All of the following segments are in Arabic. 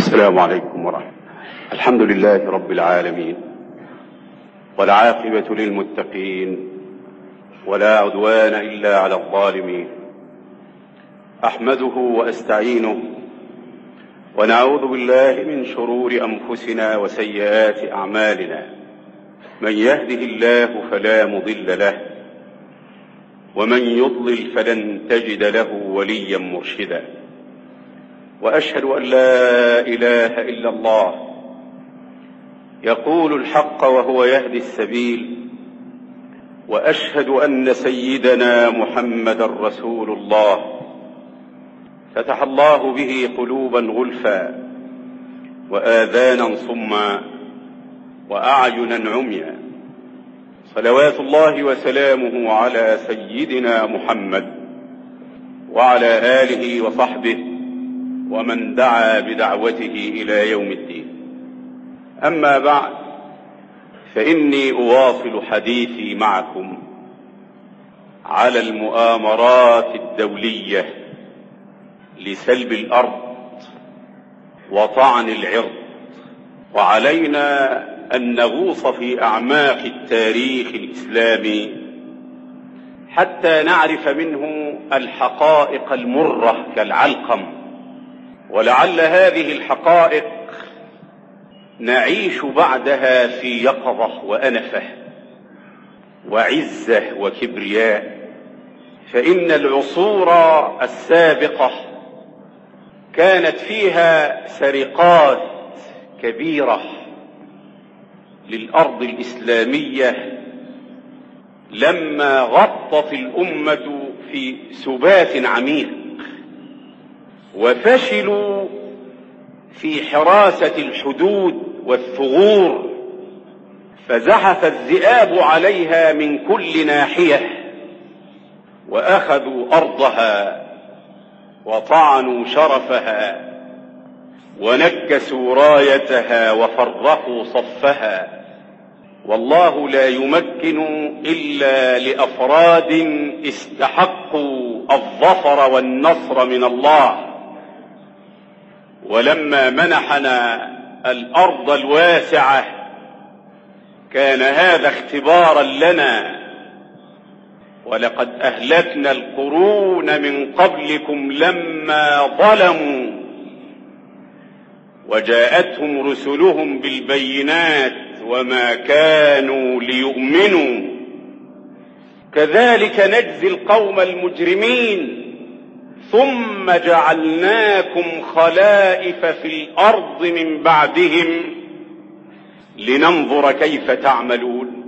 السلام عليكم ورحمة الله. الحمد لله رب العالمين، والعاقبة للمتقين، ولا عدوان إلا على الظالمين. أحمده وأستعينه، ونعوذ بالله من شرور أنفسنا وسيئات أعمالنا. من يهده الله فلا مضل له، ومن يضلل فلن تجد له وليا مرشدا. وأشهد أن لا إله إلا الله يقول الحق وهو يهدي السبيل، وأشهد أن سيدنا محمدا رسول الله فتح الله به قلوبا غلفا، وآذانا صما، وأعينا عميا. صلوات الله وسلامه على سيدنا محمد وعلى آله وصحبه ومن دعا بدعوته إلى يوم الدين. أما بعد، فإني أواصل حديثي معكم على المؤامرات الدولية لسلب الأرض وطعن العرض. وعلينا أن نغوص في أعماق التاريخ الإسلامي حتى نعرف منه الحقائق المرة كالعلقم، ولعل هذه الحقائق نعيش بعدها في يقظة وأنفة وعزة وكبرياء. فإن العصور السابقة كانت فيها سرقات كبيرة للأرض الإسلامية لما غطت الأمة في سبات عميق، وفشلوا في حراسة الحدود والثغور، فزحف الذئاب عليها من كل ناحية، وأخذوا أرضها وطعنوا شرفها ونكسوا رايتها وفرقوا صفها. والله لا يمكن إلا لأفراد استحقوا الظفر والنصر من الله. ولما منحنا الأرض الواسعة كان هذا اختبارا لنا، ولقد أهلكنا القرون من قبلكم لما ظلموا وجاءتهم رسلهم بالبينات وما كانوا ليؤمنوا، كذلك نجزي القوم المجرمين، ثم جعلناكم خلائف في الأرض من بعدهم لننظر كيف تعملون.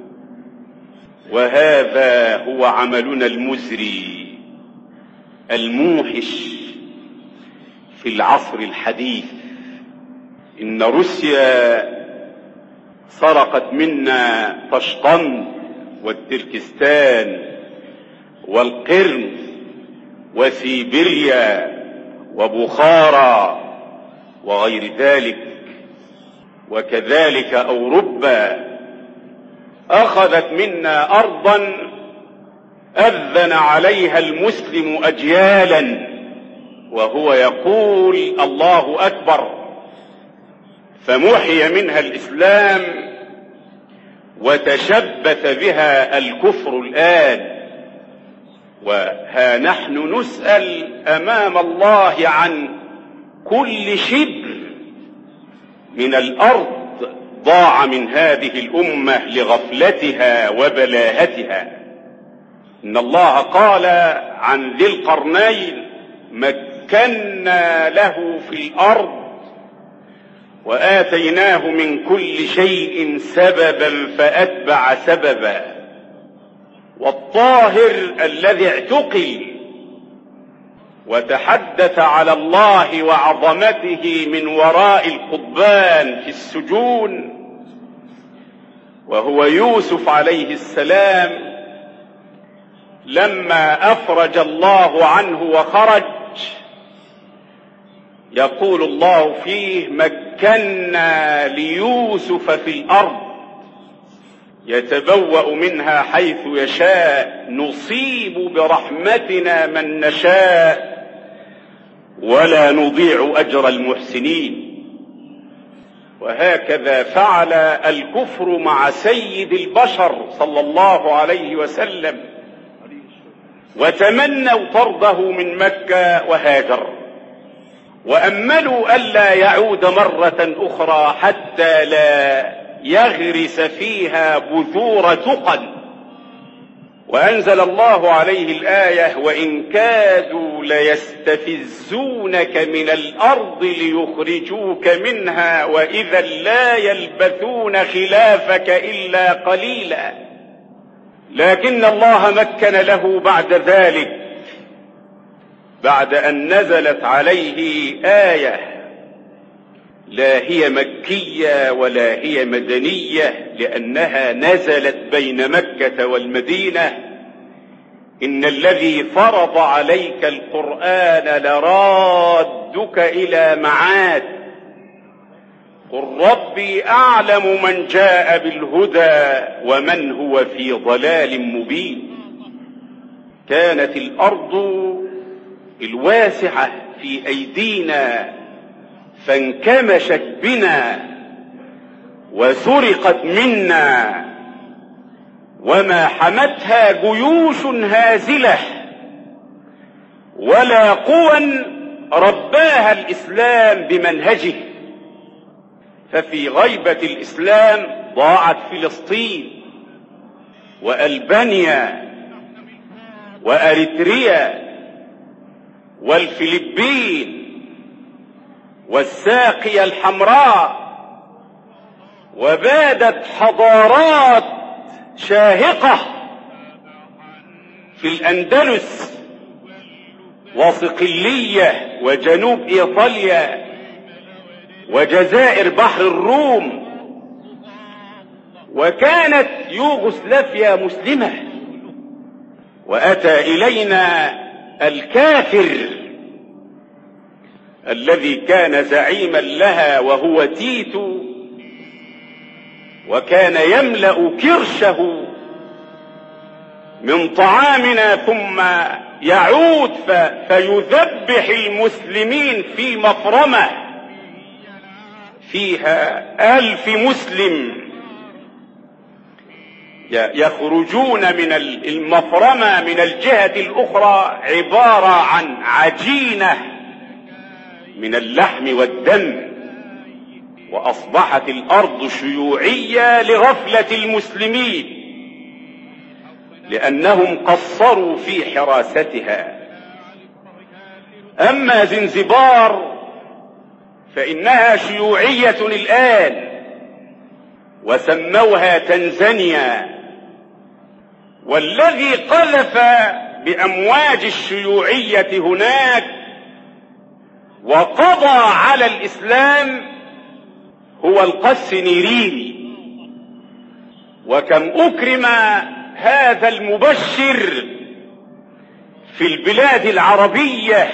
وهذا هو عملنا المزري الموحش في العصر الحديث. إن روسيا سرقت منا طشقند والتركستان والقرم وسيبيريا وبخارى وغير ذلك، وكذلك أوروبا أخذت منا أرضا أذن عليها المسلم أجيالا وهو يقول الله أكبر، فمحي منها الإسلام وتشبث بها الكفر الآن. وها نحن نسأل أمام الله عن كل شبر من الأرض ضاع من هذه الأمة لغفلتها وبلاهتها. إن الله قال عن ذي القرنين: مكنا له في الأرض وآتيناه من كل شيء سببا فأتبع سببا. والطاهر الذي اعتقل وتحدث على الله وعظمته من وراء القضبان في السجون وهو يوسف عليه السلام، لما أفرج الله عنه وخرج يقول الله فيه: مكنا ليوسف في الأرض يتبوأ منها حيث يشاء، نصيب برحمتنا من نشاء ولا نضيع أجر المحسنين. وهكذا فعل الكفر مع سيد البشر صلى الله عليه وسلم، وتمنوا طرده من مكة وهاجر، وأملوا ألا يعود مرة أخرى حتى لا يغرس فيها بذور تقى. وأنزل الله عليه الآية: وإن كادوا ليستفزونك من الأرض ليخرجوك منها وإذا لا يلبثون خلافك إلا قليلا. لكن الله مكن له بعد ذلك، بعد أن نزلت عليه آية لا هي مكية ولا هي مدنية، لأنها نزلت بين مكة والمدينة: إن الذي فرض عليك القرآن لرادك إلى معاد، قل ربي أعلم من جاء بالهدى ومن هو في ضلال مبين. كانت الأرض الواسعة في أيدينا فانكمشت بنا وسرقت منا، وما حمتها جيوش هازلة ولا قوى رباها الإسلام بمنهجه. ففي غيبة الإسلام ضاعت فلسطين وألبانيا وأريتريا والفلبين والساقية الحمراء، وبادت حضارات شاهقة في الأندلس وصقلية وجنوب إيطاليا وجزائر بحر الروم، وكانت يوغوسلافيا مسلمة. وأتى إلينا الكافر الذي كان زعيما لها وهو تيتو، وكان يملأ كرشه من طعامنا ثم يعود فيذبح المسلمين في مفرمة فيها 1000 مسلم يخرجون من المفرمة من الجهة الأخرى عبارة عن عجينة من اللحم والدم. وأصبحت الأرض شيوعية لغفلة المسلمين لأنهم قصروا في حراستها. أما زنزبار فإنها شيوعية الآن، وسموها تنزانيا. والذي قذف بأمواج الشيوعية هناك وقضى على الإسلام هو القس نيريني. وكم أكرم هذا المبشر في البلاد العربية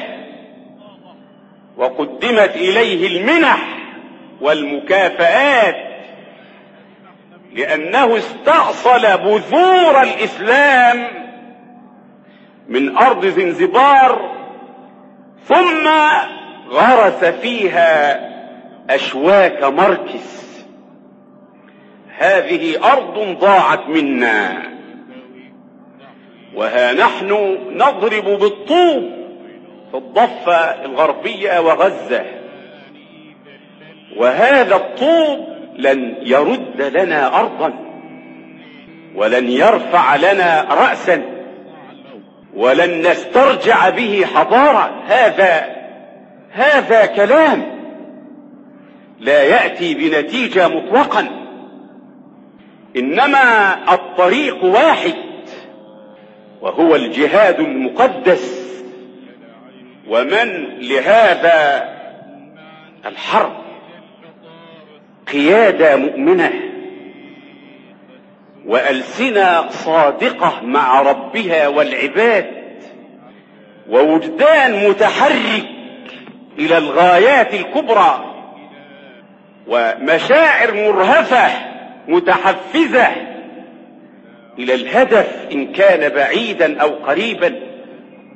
وقدمت إليه المنح والمكافآت لأنه استأصل بذور الإسلام من أرض زنزبار ثم غرس فيها أشواك ماركس. هذه أرض ضاعت منا، وها نحن نضرب بالطوب في الضفة الغربية وغزة، وهذا الطوب لن يرد لنا أرضا ولن يرفع لنا رأسا ولن نسترجع به حضارة. هذا كلام لا يأتي بنتيجة مطلقا، إنما الطريق واحد وهو الجهاد المقدس. ومن لهذا الحرب قيادة مؤمنة وألسنة صادقة مع ربها والعباد ووجدان متحرك إلى الغايات الكبرى ومشاعر مرهفة متحفزة إلى الهدف إن كان بعيدا أو قريبا.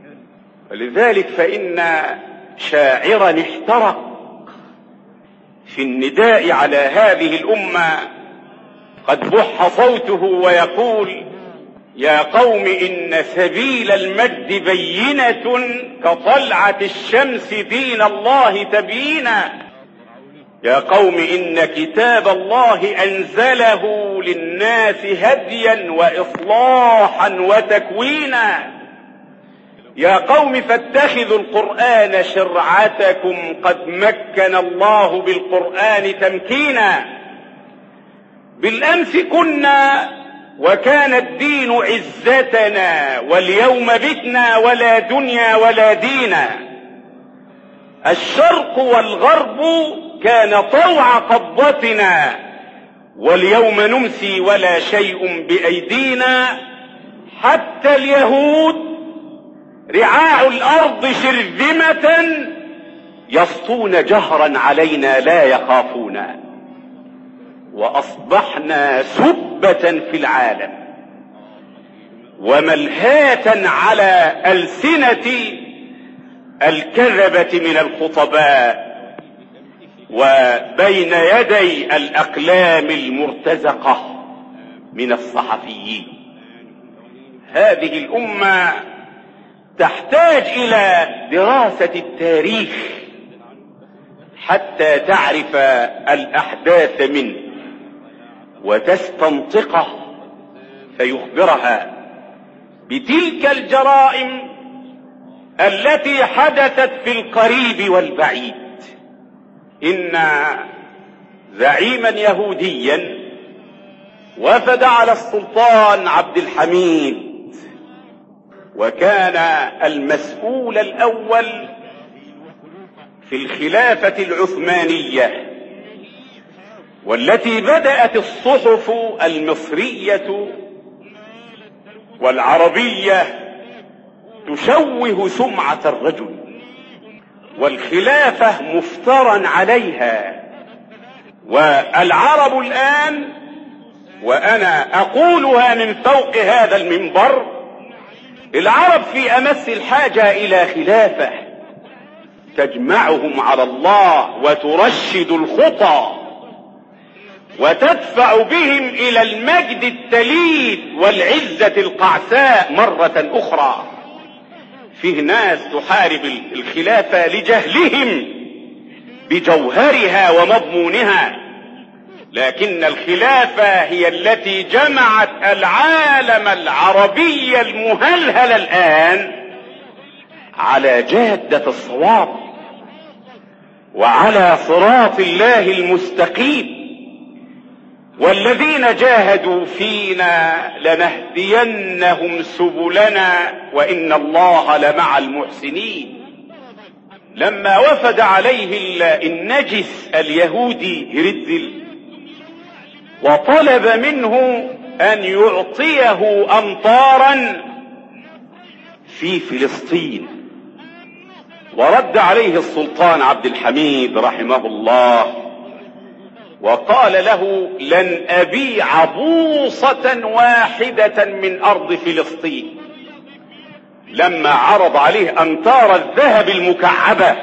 ولذلك فإن شاعرا احترق في النداء على هذه الأمة قد بح صوته ويقول: يا قوم إن سبيل المجد بينة كطلعة الشمس دين الله تبيينا. يا قوم إن كتاب الله أنزله للناس هديا وإصلاحا وتكوينا. يا قوم فاتخذوا القرآن شرعتكم قد مكن الله بالقرآن تمكينا. بالأمس كنا وكان الدين عزتنا، واليوم بتنا ولا دنيا ولا دينا. الشرق والغرب كان طوع قبضتنا، واليوم نمسي ولا شيء بأيدينا. حتى اليهود رعاع الأرض شرذمة يسطون جهرا علينا لا يخافون، وأصبحنا سبة في العالم وملهاة على ألسنة الكذبة من الخطباء، وبين يدي الأقلام المرتزقة من الصحفيين. هذه الأمة تحتاج إلى دراسة التاريخ حتى تعرف الأحداث منه وتستنطقه، فيخبرها بتلك الجرائم التي حدثت في القريب والبعيد. إن زعيما يهوديا وفد على السلطان عبد الحميد، وكان المسؤول الأول في الخلافة العثمانية، والتي بدأت الصحف المصرية والعربية تشوه سمعة الرجل، والخلافة مفترى عليها. والعرب الآن، وأنا أقولها من فوق هذا المنبر، العرب في أمس الحاجة إلى خلافة تجمعهم على الله وترشد الخطى وتدفع بهم إلى المجد التليد والعزة القعساء مرة أخرى. فيه ناس تحارب الخلافة لجهلهم بجوهرها ومضمونها، لكن الخلافة هي التي جمعت العالم العربي المهلهل الآن على جادة الصواب وعلى صراط الله المستقيم. والذين جاهدوا فينا لنهدينهم سبلنا وإن الله لمع المحسنين. لما وفد عليه النجس اليهودي هرتزل وطلب منه أن يعطيه أمطارا في فلسطين، ورد عليه السلطان عبد الحميد رحمه الله وقال له: لن أبيع بوصة واحدة من أرض فلسطين. لما عرض عليه أمطار الذهب المكعبة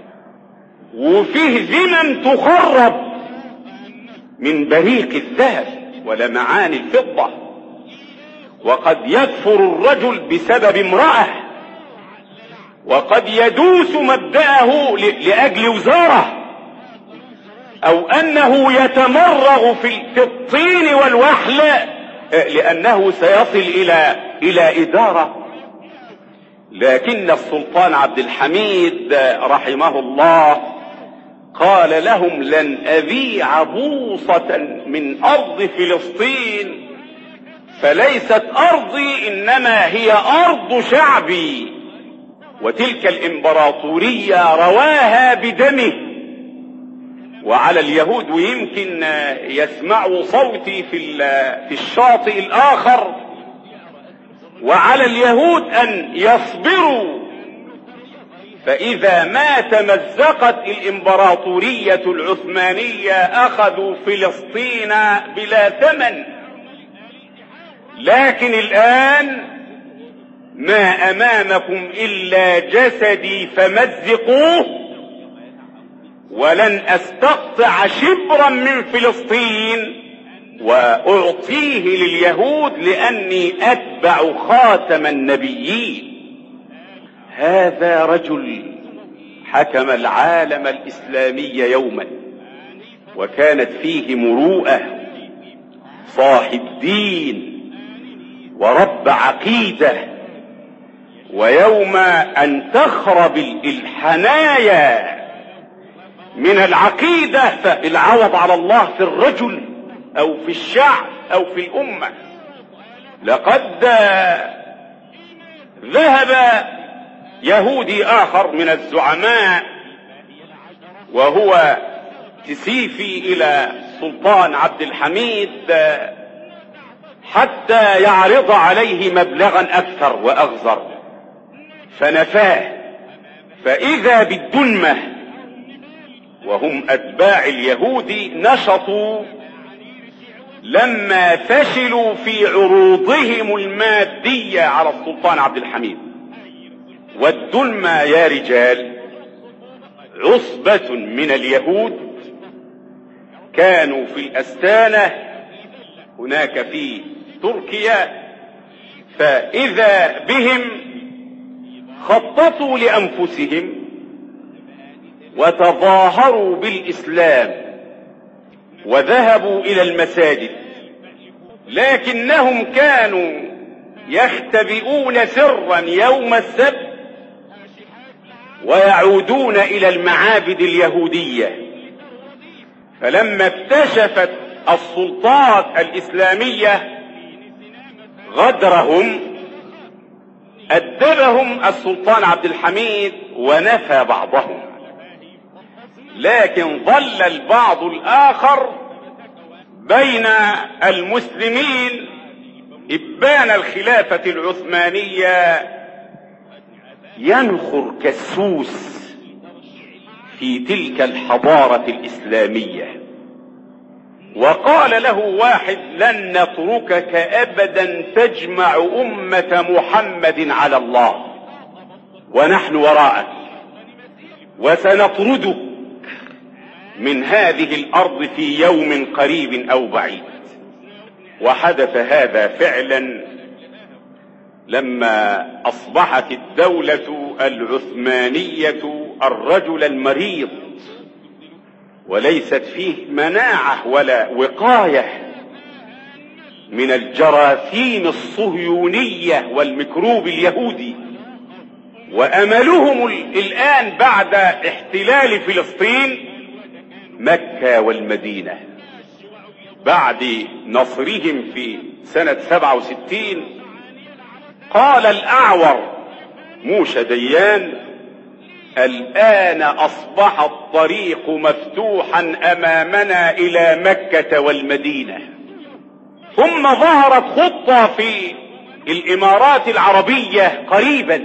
وفيه ذمم تخرب من بريق الذهب ولمعان الفضة، وقد يكفر الرجل بسبب امرأة، وقد يدوس مبدأه لأجل وزارة، أو أنه يتمرغ في الطين والوحل لأنه سيصل إلى إدارة. لكن السلطان عبد الحميد رحمه الله قال لهم: لن أبيع بوصة من أرض فلسطين، فليست أرضي إنما هي أرض شعبي، وتلك الإمبراطورية رواها بدمه. وعلى اليهود، ويمكن يسمعوا صوتي في الشاطئ الآخر، وعلى اليهود أن يصبروا، فإذا ما تمزقت الإمبراطورية العثمانية أخذوا فلسطين بلا ثمن. لكن الآن ما أمامكم إلا جسدي فمزقوه، ولن استقطع شبرا من فلسطين واعطيه لليهود لاني اتبع خاتم النبيين. هذا رجل حكم العالم الاسلامي يوما وكانت فيه مروءة، صاحب دين ورب عقيدة. ويوم ان تخرب الحنايا من العقيدة فالعوض على الله في الرجل او في الشعب او في الامة. لقد ذهب يهودي اخر من الزعماء وهو تسيفي الى سلطان عبد الحميد حتى يعرض عليه مبلغا اكثر واغزر، فنفاه. فاذا بالدنمة وهم اتباع اليهود نشطوا لما فشلوا في عروضهم المادية على السلطان عبد الحميد. والدنمة يا رجال عصبة من اليهود كانوا في الأستانة هناك في تركيا، فإذا بهم خططوا لأنفسهم وتظاهروا بالإسلام وذهبوا إلى المساجد، لكنهم كانوا يختبئون سرا يوم السبت ويعودون إلى المعابد اليهودية. فلما اكتشفت السلطات الإسلامية غدرهم أدبهم السلطان عبد الحميد ونفى بعضهم، لكن ظل البعض الآخر بين المسلمين إبان الخلافة العثمانية ينخر كالسوس في تلك الحضارة الإسلامية. وقال له واحد: لن نتركك أبدا تجمع أمة محمد على الله، ونحن وراءك، وسنطردك من هذه الأرض في يوم قريب أو بعيد. وحدث هذا فعلا لما أصبحت الدولة العثمانية الرجل المريض وليست فيه مناعة ولا وقاية من الجراثيم الصهيونية والميكروب اليهودي. وأملهم الآن بعد احتلال فلسطين مكة والمدينة بعد نصرهم في سنة 67. قال الأعور موشى ديان: الآن أصبح الطريق مفتوحا أمامنا إلى مكة والمدينة. ثم ظهرت خطة في الإمارات العربية قريبا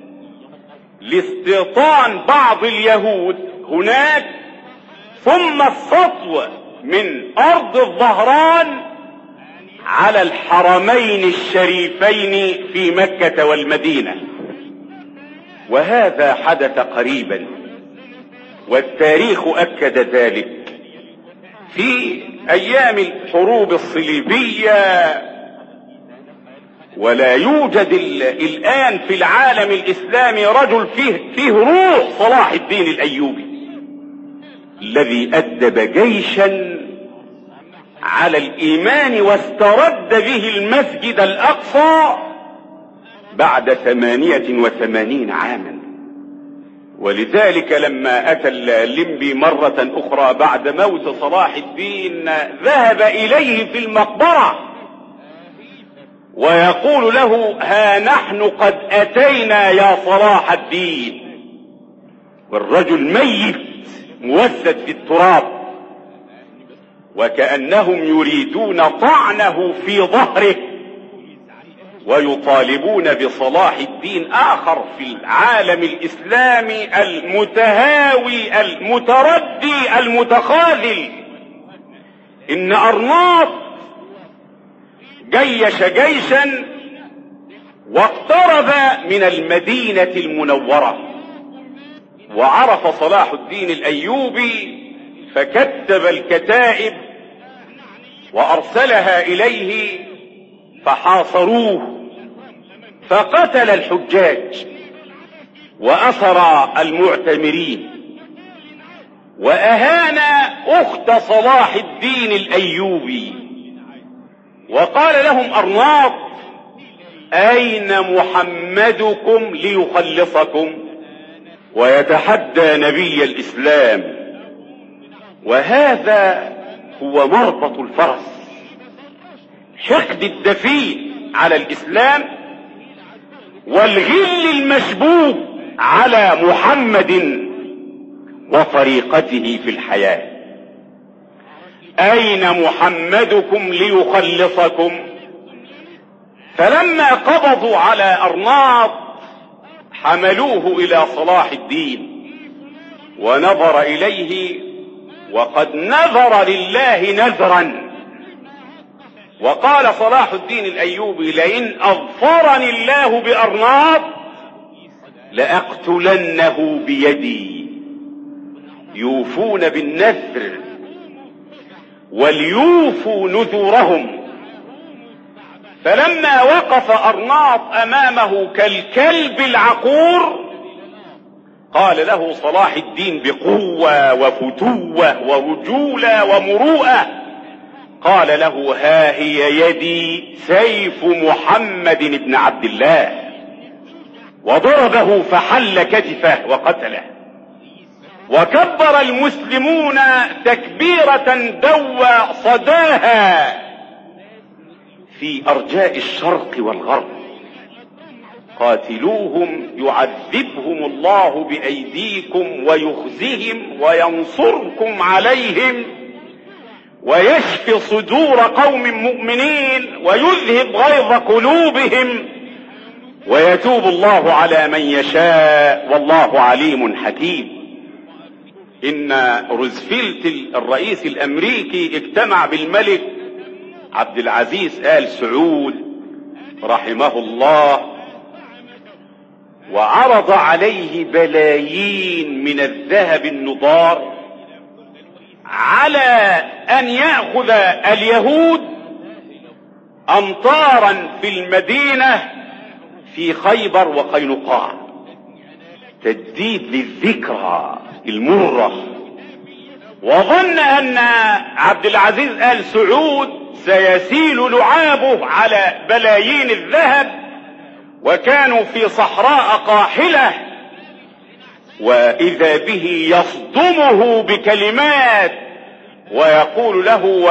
لاستيطان بعض اليهود هناك، ثم السطو من أرض الظهران على الحرمين الشريفين في مكة والمدينة. وهذا حدث قريبا والتاريخ أكد ذلك. في أيام الحروب الصليبية ولا يوجد الآن في العالم الإسلامي رجل فيه روح صلاح الدين الأيوبي الذي أدب جيشا على الإيمان واسترد به المسجد الأقصى بعد 88 عاما. ولذلك لما أتى الليمبي مرة أخرى بعد موت صلاح الدين ذهب إليه في المقبرة ويقول له: ها نحن قد أتينا يا صلاح الدين. والرجل ميت موسد في التراب، وكأنهم يريدون طعنه في ظهره ويطالبون بصلاح الدين آخر في العالم الإسلامي المتهاوي المتردي المتخاذل. إن أرناط جيش جيشا واقترب من المدينة المنورة وعرف صلاح الدين الأيوبي فكتب الكتائب وأرسلها إليه فحاصروه فقتل الحجاج وأسر المعتمرين وأهان أخت صلاح الدين الأيوبي وقال لهم أرناط: أين محمدكم ليخلصكم؟ ويتحدى نبي الإسلام. وهذا هو مربط الفرس، حقد الدفين على الإسلام والغل المشبوب على محمد وطريقته في الحياة. أين محمدكم ليخلصكم؟ فلما قبضوا على أرناط حملوه إلى صلاح الدين ونظر إليه وقد نذر لله نذرا، وقال صلاح الدين الأيوبي: لئن أظفرني الله بأرناط لأقتلنه بيدي. يوفون بالنذر وليوفوا نذورهم. فلما وقف أرناط أمامه كالكلب العقور قال له صلاح الدين بقوة وفتوة ورجولة ومروءة، قال له: ها هي يدي سيف محمد بن عبد الله. وضربه فحل كتفه وقتله. وكبر المسلمون تكبيرة دوى صداها في أرجاء الشرق والغرب: قاتلوهم يعذبهم الله بأيديكم ويخزهم وينصركم عليهم ويشفي صدور قوم مؤمنين ويذهب غيظ قلوبهم ويتوب الله على من يشاء والله عليم حكيم. إن روزفلت الرئيس الأمريكي اجتمع بالملك عبد العزيز آل سعود رحمه الله وعرض عليه بلايين من الذهب النضار على أن يأخذ اليهود أمطارا في المدينة في خيبر وقينقاع، تجديد للذكرى المرة. وظن أن عبد العزيز آل سعود سيسيل لعابه على بلايين الذهب، وكانوا في صحراء قاحلة، وإذا به يصدمه بكلمات ويقول له: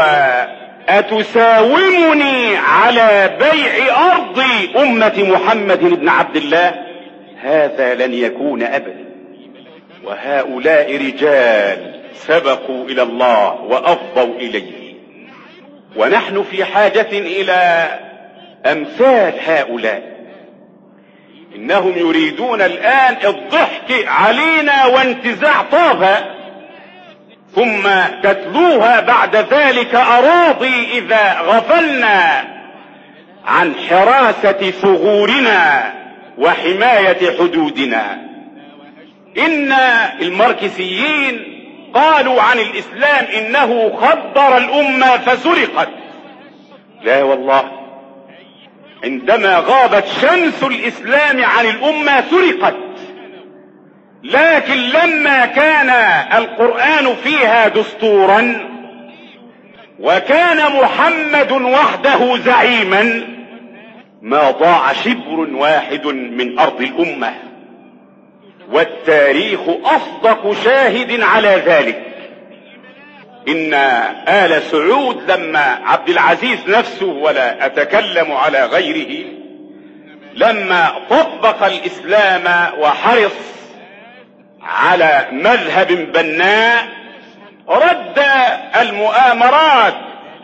أتساومني على بيع أرض أمة محمد بن عبد الله؟ هذا لن يكون أبدا. وهؤلاء رجال سبقوا إلى الله وأفضوا إليه، ونحن في حاجة إلى أمثال هؤلاء. إنهم يريدون الآن الضحك علينا وانتزاع طابة، ثم تتلوها بعد ذلك أراضي إذا غفلنا عن حراسة ثغورنا وحماية حدودنا. إن الماركسيين قالوا عن الإسلام إنه خبر الأمة فسرقت. لا والله، عندما غابت شمس الإسلام عن الأمة سرقت، لكن لما كان القرآن فيها دستورا وكان محمد وحده زعيما ما ضاع شبر واحد من أرض الأمة، والتاريخ أصدق شاهد على ذلك. إن آل سعود لما عبد العزيز نفسه، ولا أتكلم على غيره، لما طبق الإسلام وحرص على مذهب بناء رد المؤامرات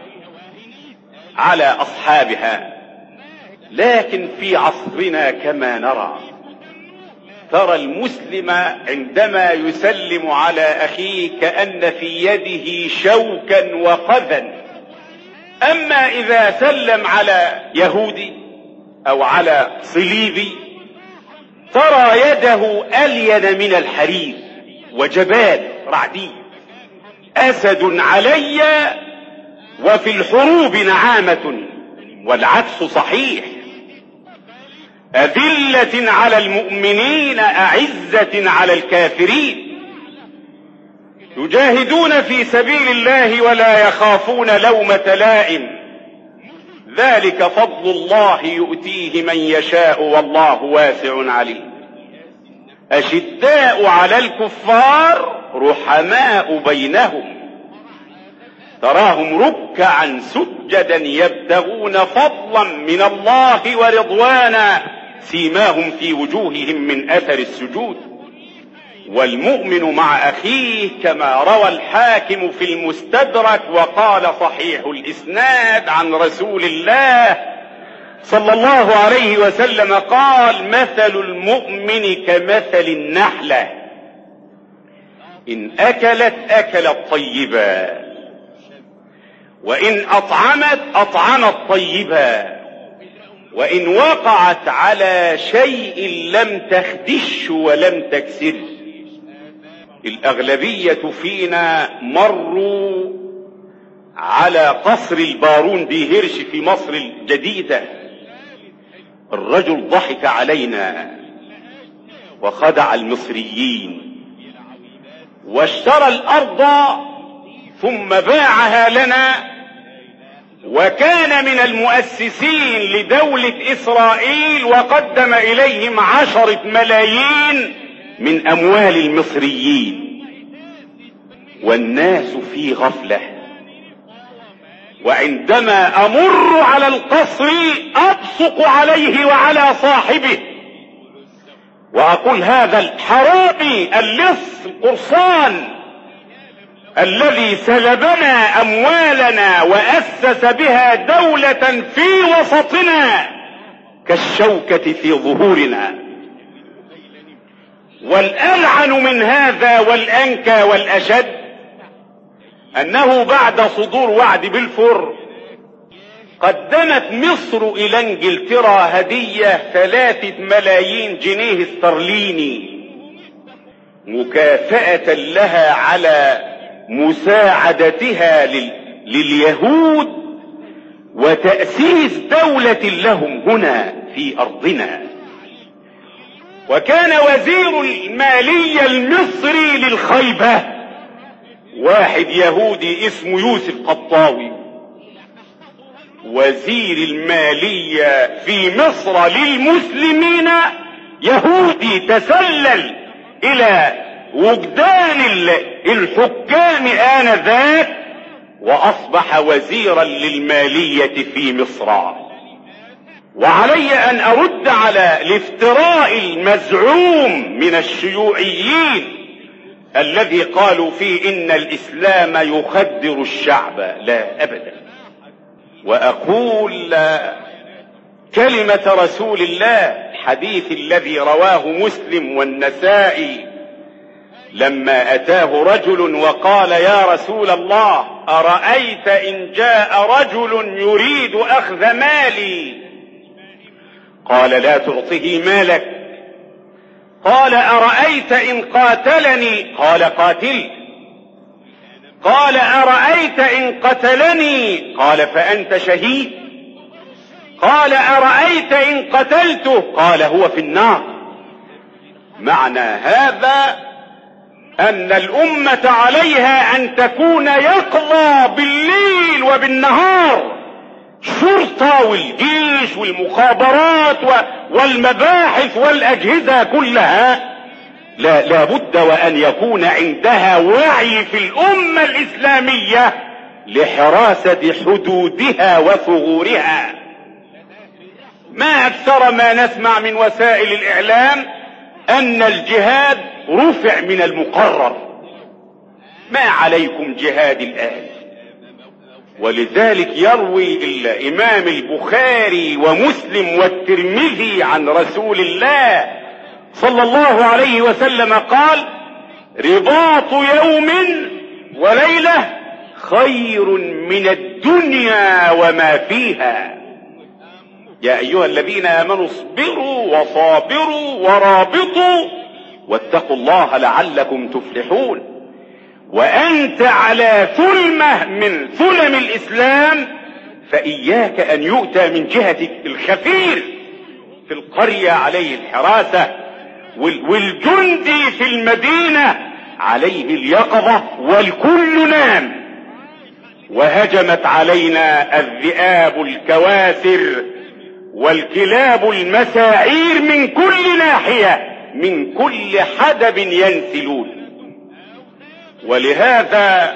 على أصحابها. لكن في عصرنا كما نرى، ترى المسلم عندما يسلم على أخيه كأن في يده شوكا وقذا، أما إذا سلم على يهودي أو على صليبي ترى يده ألين من الحرير. وجبال رعدي، أسد علي وفي الحروب نعامة، والعكس صحيح، أذلة على المؤمنين أعزة على الكافرين، يجاهدون في سبيل الله ولا يخافون لومة لائم، ذلك فضل الله يؤتيه من يشاء والله واسع عليم. أشداء على الكفار رحماء بينهم، تراهم ركعا سجدا يبتغون فضلا من الله ورضوانا، سيماهم في وجوههم من أثر السجود. والمؤمن مع أخيه كما روى الحاكم في المستدرك وقال صحيح الإسناد عن رسول الله صلى الله عليه وسلم قال: مثل المؤمن كمثل النحلة، إن أكلت طيبا، وإن أطعمت طيبا، وإن وقعت على شيء لم تخدش ولم تكسر. الأغلبية فينا مروا على قصر البارون دي هيرش في مصر الجديدة، الرجل ضحك علينا وخدع المصريين واشترى الأرض ثم باعها لنا، وكان من المؤسسين لدولة إسرائيل، وقدم إليهم 10 ملايين من أموال المصريين، والناس في غفلة. وعندما أمر على القصر أبصق عليه وعلى صاحبه وأقول: هذا الحرامي اللص القرصان الذي سلبنا أموالنا وأسس بها دولة في وسطنا كالشوكة في ظهورنا. والألعن من هذا والأنكى والأشد أنه بعد صدور وعد بلفور قدمت مصر إلى انجلترا هدية 3 ملايين جنيه استرليني مكافأة لها على مساعدتها لليهود وتأسيس دولة لهم هنا في أرضنا. وكان وزير المالية المصري للخيبة واحد يهودي اسمه يوسف قطاوي، وزير المالية في مصر للمسلمين يهودي تسلل إلى وجدان الحكام آنذاك وأصبح وزيرا للمالية في مصر. وعلي أن أرد على الافتراء المزعوم من الشيوعيين الذي قالوا فيه إن الإسلام يخدر الشعب. لا أبدا. وأقول كلمة رسول الله، الحديث الذي رواه مسلم والنسائي لما أتاه رجل وقال: يا رسول الله، أرأيت إن جاء رجل يريد أخذ مالي؟ قال: لا تعطه مالك. قال: أرأيت إن قاتلني؟ قال: قاتل. قال: أرأيت إن قتلني؟ قال: فأنت شهيد. قال: أرأيت إن قتلته؟ قال: هو في النار. معنى هذا أن الأمة عليها أن تكون يقظة بالليل وبالنهار، شرطة والجيش والمخابرات والمباحث والأجهزة كلها لا بد وأن يكون عندها وعي في الأمة الإسلامية لحراسة حدودها وثغورها. ما أكثر ما نسمع من وسائل الإعلام أن الجهاد رفع من المقرر. ما عليكم جهاد الآن. ولذلك يروي الإمام البخاري ومسلم والترمذي عن رسول الله صلى الله عليه وسلم قال: رباط يوم وليلة خير من الدنيا وما فيها. يا أيها الذين آمنوا اصبروا وصابروا ورابطوا واتقوا الله لعلكم تفلحون. وأنت على ثلمة من ثلم الإسلام، فإياك أن يؤتى من جهة الخفير في القرية عليه الحراسة، والجندي في المدينة عليه اليقظة، والكل نام. وهجمت علينا الذئاب الكواسر والكلاب المساعير من كل ناحية، من كل حدب ينسلون. ولهذا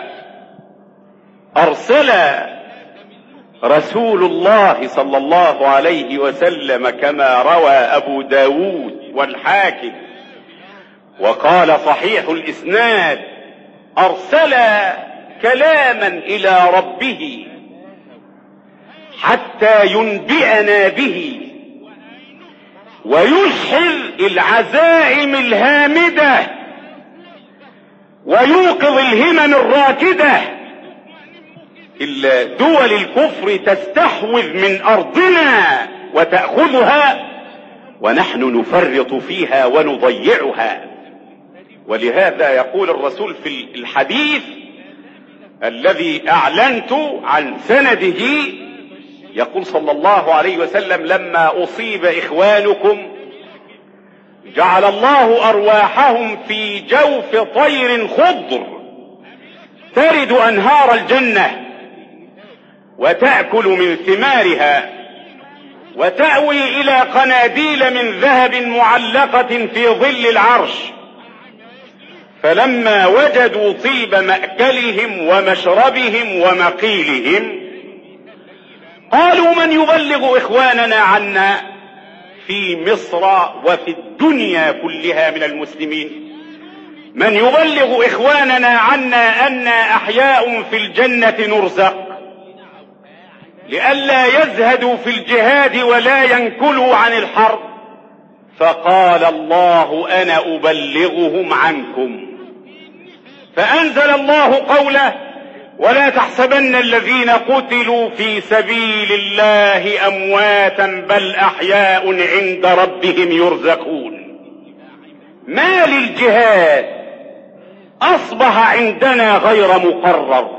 أرسل رسول الله صلى الله عليه وسلم كما روى أبو داود والحاكم وقال صحيح الإسناد: أرسل كلاما إلى ربه حتى ينبئنا به ويشحذ العزائم الهامدة ويوقظ الهمم الراكدة. دول الكفر تستحوذ من أرضنا وتأخذها، ونحن نفرط فيها ونضيعها. ولهذا يقول الرسول في الحديث الذي أعلنت عن سنده، يقول صلى الله عليه وسلم: لما أصيب إخوانكم جعل الله أرواحهم في جوف طير خضر ترد أنهار الجنة وتأكل من ثمارها وتأوي إلى قناديل من ذهب معلقة في ظل العرش. فلما وجدوا طيب مأكلهم ومشربهم ومقيلهم قالوا: من يبلغ إخواننا عنا في مصر وفي الدنيا كلها من المسلمين؟ من يبلغ إخواننا عنا أن أحياء في الجنة نرزق، لئلا يزهدوا في الجهاد ولا ينكلوا عن الحرب؟ فقال الله: أنا أبلغهم عنكم. فأنزل الله قوله: ولا تحسبن الذين قتلوا في سبيل الله أمواتا بل أحياء عند ربهم يرزقون. ما للجهاد أصبح عندنا غير مقرر،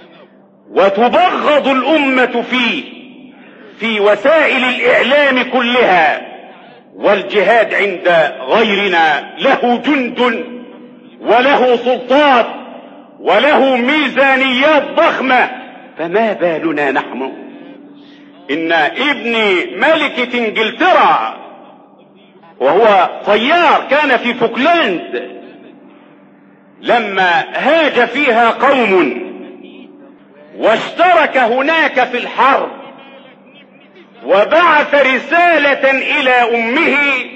وتبغض الأمة فيه في وسائل الإعلام كلها، والجهاد عند غيرنا له جند وله سلطات وله ميزانيات ضخمة، فما بالنا نحن؟ إن ابن ملكة انجلترا وهو طيار كان في فوكلاند لما هاج فيها قوم واشترك هناك في الحرب، وبعث رسالة إلى أمه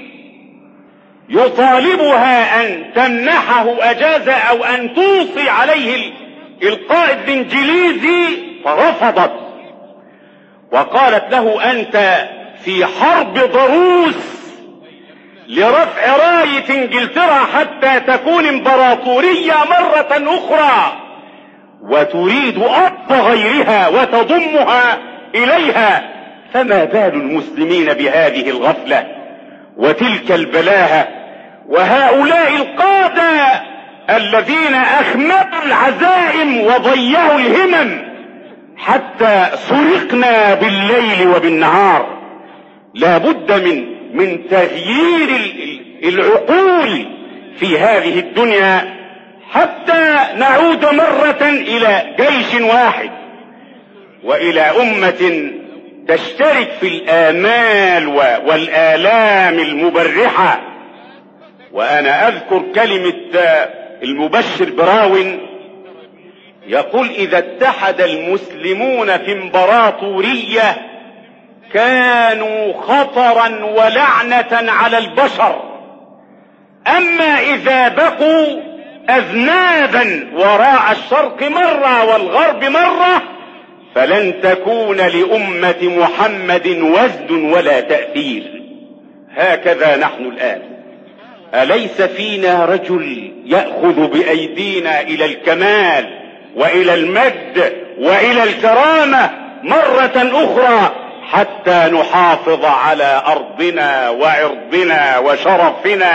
يطالبها أن تمنحه أجازة أو أن توصي عليه القائد الإنجليزي، فرفضت وقالت له: أنت في حرب ضروس لرفع راية انجلترا حتى تكون امبراطورية مرة أخرى، وتريد أرض غيرها وتضمها إليها. فما بال المسلمين بهذه الغفلة وتلك البلاهة، وهؤلاء القادة الذين أخمدوا العزائم وضيعوا الهمم حتى سرقنا بالليل وبالنهار. لا بد من تغيير العقول في هذه الدنيا حتى نعود مرة إلى جيش واحد وإلى أمة تشترك في الآمال والآلام المبرحة. وأنا أذكر كلمة المبشر براون يقول: إذا اتحد المسلمون في امبراطورية كانوا خطرا ولعنة على البشر، أما إذا بقوا أذنابا وراء الشرق مرة والغرب مرة فلن تكون لأمة محمد وزن ولا تأثير. هكذا نحن الآن. أليس فينا رجل يأخذ بأيدينا إلى الكمال وإلى المجد وإلى الكرامة مرة أخرى حتى نحافظ على أرضنا وعرضنا وشرفنا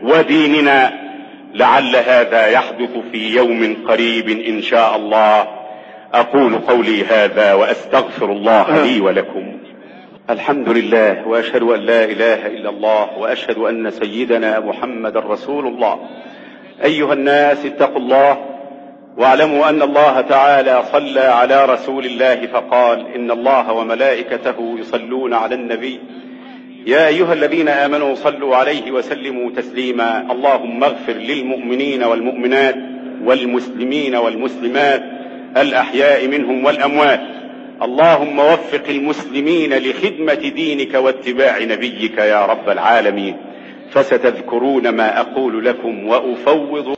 وديننا، لعل هذا يحدث في يوم قريب إن شاء الله. أقول قولي هذا وأستغفر الله لي ولكم. الحمد لله، وأشهد أن لا إله إلا الله، وأشهد أن سيدنا محمد رسول الله. أيها الناس اتقوا الله واعلموا أن الله تعالى صلى على رسول الله فقال: إن الله وملائكته يصلون على النبي يا أيها الذين آمنوا صلوا عليه وسلموا تسليما. اللهم اغفر للمؤمنين والمؤمنات والمسلمين والمسلمات الأحياء منهم والأموات. اللهم وفق المسلمين لخدمة دينك واتباع نبيك يا رب العالمين. فستذكرون ما أقول لكم وأفوض